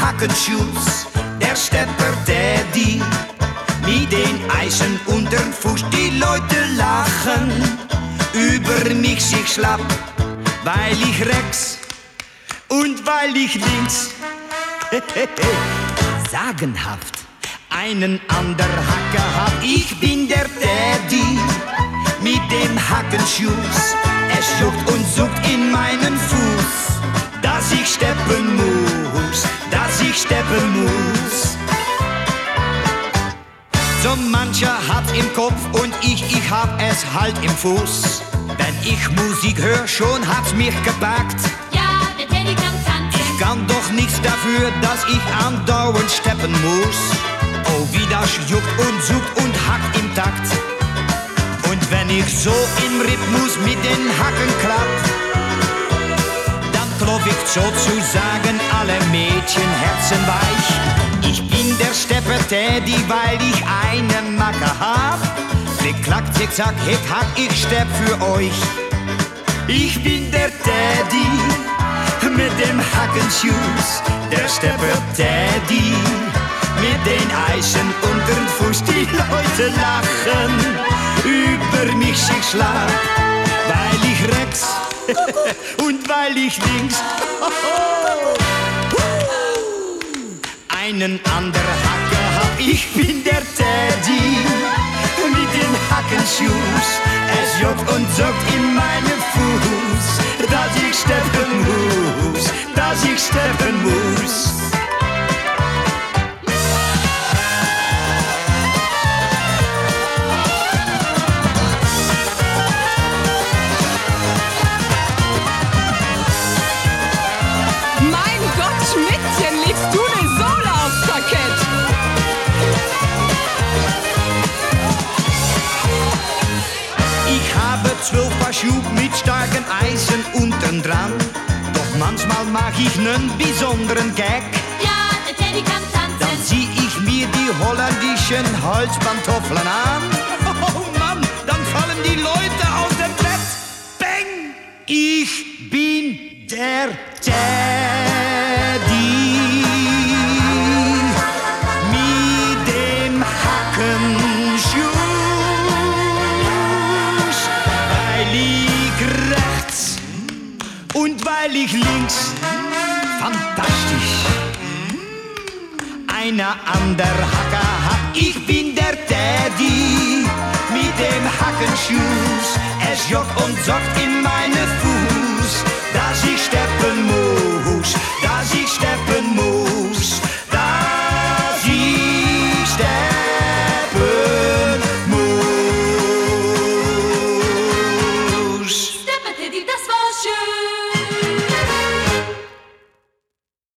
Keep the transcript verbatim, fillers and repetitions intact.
Hackenschuss, der Stepper Daddy. Mit den Eisen unterm Fuß, die Leute lachen über mich sich schlapp, weil ich rechts und weil ich links sagenhaft einen ander Hacker hab. Ich bin der Daddy mit dem Hackenschuss. Es juckt und sucht in meinen Fuß, dass ich steppen muss, dass ich steppen muss. So mancher hat's im Kopf und ich, ich hab es halt im Fuß. Wenn ich Musik hör, schon hat's mich gepackt. Ja, der Teddy kann tanzen. Ich kann doch nichts dafür, dass ich andauernd steppen muss. Oh, wie das juckt und sucht und hackt im Takt. Und wenn ich so im Rhythmus mit den Hacken klapp, dann klopf ich sozusagen alle Mädchenherzen weich. Ich bin der Stepper Teddy, weil ich eine Macke hab. Klick, klack, zick, zack, hick, hack, ich stepp für euch. Ich bin der Teddy mit dem Hackenschuss, der Stepper Teddy mit den Eisen unterm Fuß. Die Leute lachen über mich sich schlapp, weil ich rechts und weil ich links einen ander Hacker hab. Ich bin der Teddy mit dem Hackenschuss. Es juckt und zuckt in meinem Fuß, dass ich steppen muss, dass ich steppen muss. Mein Gott, Schmidtchen, legst du ne Sohle aufs Parkett? Ich habe zwölf Paar Schuhe mit starken Eisen unten dran. Doch manchmal mach ich nen besonderen Gag. Ja, der Teddy kann tanzen. Dann zieh ich mir die holländischen Holzpantoffeln an. Oh Mann, dann fallen die Leute aus dem Bett. Bang! Ich bin der Teddy mit dem Hackenschuss, weil ich rechts und weil ich links fantastisch einer ander Hacker hab. Ich bin der Teddy mit dem Hackenschuss. Es juckt und sockt in meine Fuß.